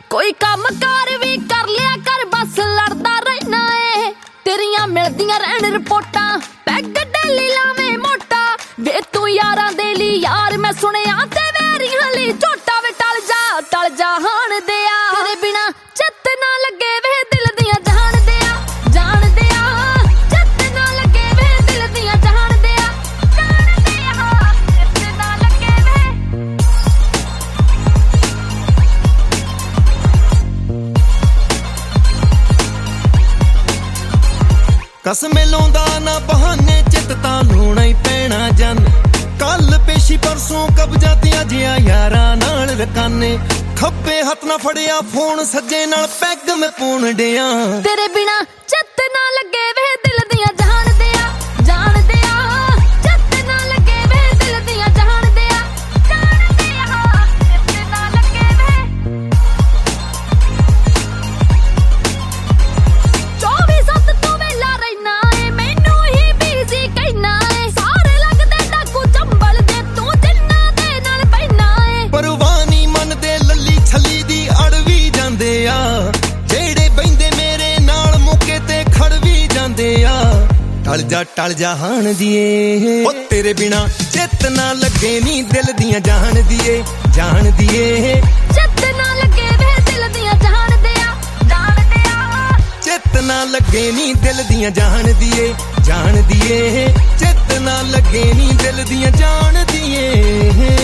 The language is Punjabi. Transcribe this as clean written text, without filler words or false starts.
ਕੋਈ ਕੰਮ ਕਾਰ ਵੀ ਕਰ ਲਿਆ ਕਰ, ਬਸ ਲੜਦਾ ਰਹਿਣਾ ਏ। ਤੇਰੀਆਂ ਮਿਲਦੀਆਂ ਰਹਿਣ ਰਿਪੋਰਟਾਂ, ਪੈਗ ਡੈਲੀ ਲਾਵੇਂ ਮੋਟਾ। ਵੇ ਤੂੰ ਯਾਰਾਂ ਦੇ ਲਈ ਯਾਰ ਮੈਂ ਸੁਣਿਆ, ਤੇ ਵੈਰੀਆਂ ਲਈ ਝੋਟਾ। ਵੇ ਟਲ ਜਾ ਹਾਣ ਦਿਆ, ਤੇਰੇ ਬਿਨਾ ਚਿੱਤ ਨਾ ਲੱਗੇ ਵੇ ਦਿਲ ਦੀਆਂ ਜਾਣ ਦਿਆ, ਜਾਣ ਦਿਆ। ਚਿੱਤ ਨਾ ਲੱਗੇ ਵੇ ਦਿਲ ਦੀਆਂ ਜਾਣ ਦਿਆ, ਜਾਣ ਦਿਆ। ਚਿੱਤ ਨਾ ਲੱਗੇ ਵੇ। ਕਸਮੇ ਲਾਉਂਦਾ ਨਾ ਬਹਾਨੇ, ਚਿੱਤ ਤਾਂ ਲਾਉਣਾ ਹੀ ਪੈਣਾ ਜਨ। ਕੱਲ ਪੇਸ਼ੀ ਪਰਸੋਂ ਕਬਜ਼ਾ ਤੇ ਅੱਜ ਯਾਰਾਂ ਨਾਲ ਰਕਾਨੇ। ਖੱਬੇ ਹੱਥ ਨਾ ਫੜਿਆ ਫੋਨ, ਸੱਜੇ ਨਾਲ ਪੈਗ ਮੈਂ ਪਾਉਣ ਡਿਆ। ਤੇਰੇ ਬਿਨਾ ਚਿੱਤ ਨਾ ਲੱਗੇ ਵੇ ਦਿਲ ਦੀਆਂ ਜਾਣ ਦਿਆ, ਜਾਣ ਦਿਆ। ਚਿੱਤ ਨਾ ਲੱਗੇ ਵੇ ਦਿਲ ਦੀਆਂ ਜਾਣ ਦਿਆ, ਜਾਣ ਦਿਆ। ਚਿੱਤ ਨਾ ਲੱਗੇ ਵੇ। 24/7 ਤੂੰ ਵੇਲਾ ਰਹਿਣਾ ਏ, ਮੈਨੂੰ ਹੀ ਬਿਜ਼ੀ ਕਹਿਣਾ ਏ। ਸਾਰੇ ਲੱਗਦੇ ਡਾਕੂ ਚੰਬਲ ਦੇ ਤੂੰ, ਜਿੰਨਾ ਦੇ ਨਾਲ ਬਹਿਣਾ ਏ। ਪਰਵਾਹ ਨੀ ਮੰਨਦੇ ਲੱਲੀ ਛੱਲੀ ਦੀ, ਅੜ ਵੀ ਜਾਂਦੇ ਆ। ਜਿਹੜੇ ਬਹਿੰਦੇ ਮੇਰੇ ਨਾਲ ਮੌਕੇ ਤੇ ਖੜ ਵੀ ਜਾਂਦੇ ਆ। ਟਲ ਜਾ ਹਾਣ ਦੀਏ, ਓ ਤੇਰੇ ਬਿਨਾ ਚਿੱਤ ਨਾ ਲੱਗੇ ਨੀ ਦਿਲ ਦੀਆਂ ਜਾਣ ਦੀਏ, ਜਾਣ ਦੀਏ। ਚਿੱਤ ਨਾ ਲੱਗੇ ਵੇ ਦਿਲ ਦੀਆਂ ਜਾਣ ਦਿਆ, ਜਾਣ ਦਿਆ। ਚਿੱਤ ਨਾ ਲੱਗੇ ਨੀ ਦਿਲ ਦੀਆਂ ਜਾਣ ਦੀਏ, ਜਾਣ ਦੀਏ। ਚਿੱਤ ਨਾ ਲੱਗੇ ਨੀ ਦਿਲ ਦੀਆਂ ਜਾਣ ਦੀਏ।